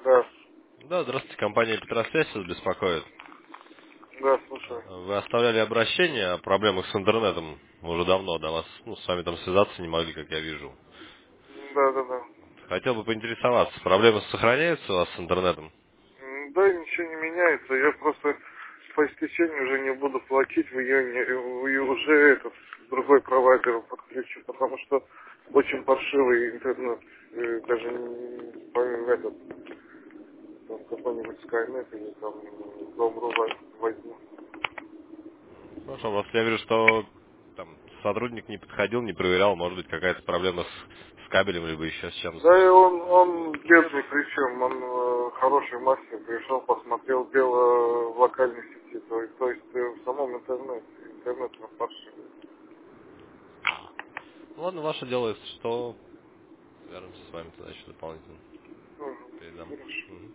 Да, Да, здравствуйте, компания Петросвязь вас беспокоит. да, слушаю. Вы оставляли обращение о проблемах с интернетом уже давно, до вас, с вами там связаться не могли, как я вижу. Да, да, да. Хотел бы поинтересоваться, проблемы сохраняются у вас с интернетом? Да, ничего не меняется. Я просто по истечению уже не буду платить в июне. И уже этот другой провайдер подключу, потому что очень паршивый интернет. Даже не по этот, там, какой-нибудь Skynet или там Дом.ру возьму. Хорошо, просто я вижу, что там сотрудник не подходил, не проверял, может быть, какая-то проблема с кабелем, либо еще с чем-то. Да, и он бедный, причем он хороший мастер, пришел, посмотрел дело в локальной сети, то есть в самом интернете, интернет на паршивый. Ну ладно, ваше дело, если что, свяжемся с вами тогда еще дополнительно. Мгм. Передам. Хорошо. Мгм.